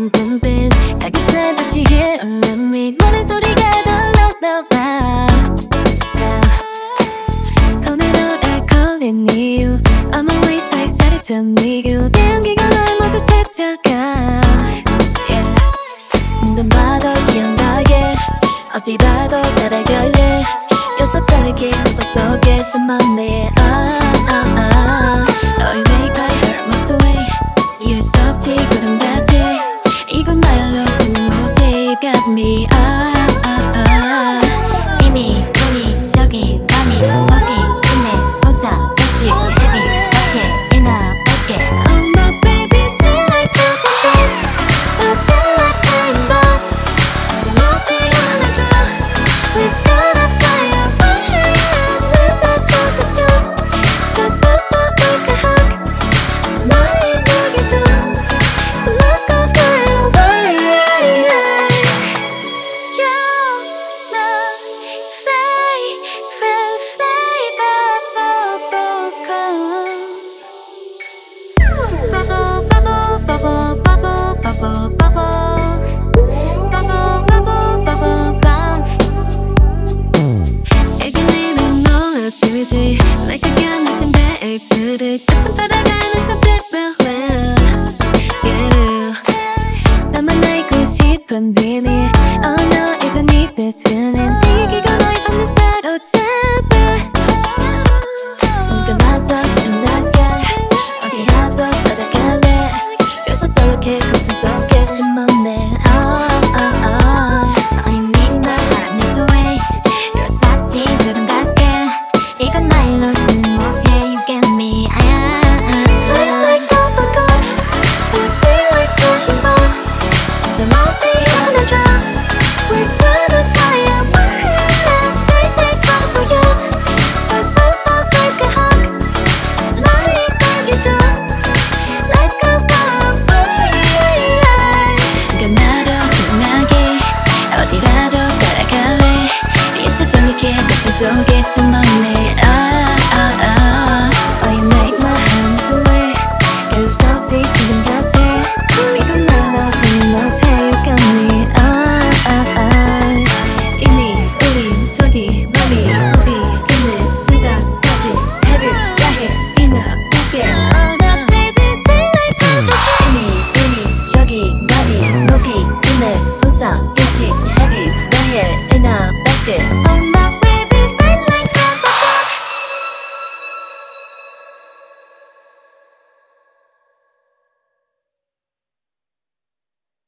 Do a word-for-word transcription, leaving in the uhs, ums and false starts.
넌 꿈빛 깨끗한 다시 here or me 너의 소리가 더 louder 오늘은 알콜린 이유 I'm always excited to meet you 내 향기가 널 모두 찾아가 눈 봐도 기억나게 어디 봐도 따라갈래 여섯 달리기 내 속에 숨었네 ah, ah, ah. 너의 make my heart melt away You're soft 구름 같아 이건 말로 쓰는 모지 got me ah, ah, ah. 이미 우리 저기 밤이 먹기 근데 보자 같이 heavy bucket in a basket Oh my baby feel like something I feel like I'm back 너비 안아줘 We're gonna fly away with that to the jump So so so like a hug 너의 먹여줘 Let's go fly away You're my favorite favorite bubble gum Bubble bubble bubble bubble bubble bubble Bubble bubble bubble gum 애기는 놀라지지 Like again nothing but 액트를 가슴 따라가는 선택별로 나만 알고 싶은 비밀 Oh no it's a need best feeling 내 얘기가 너의 받는 사로잡아 뭔가 나도 기억나게 어디라도 따라갈래 그래서 저렇게 고통 속에 숨었네 oh, oh, oh. I need my heart melt away You're soft 구름 같게 이건 말로 쓰는 못해 You get me ah, ah, Sweet ah. like bubblegum Juicy like rainbow 내 몸이 안아줘 We're gonna fly away Take, take, follow you So, so, so like a hug 너의 당겨줘 Let's go fly away 네가 나로 빛나게 어디라도 따라갈래 이제 돌리게 작품 속에 숨었네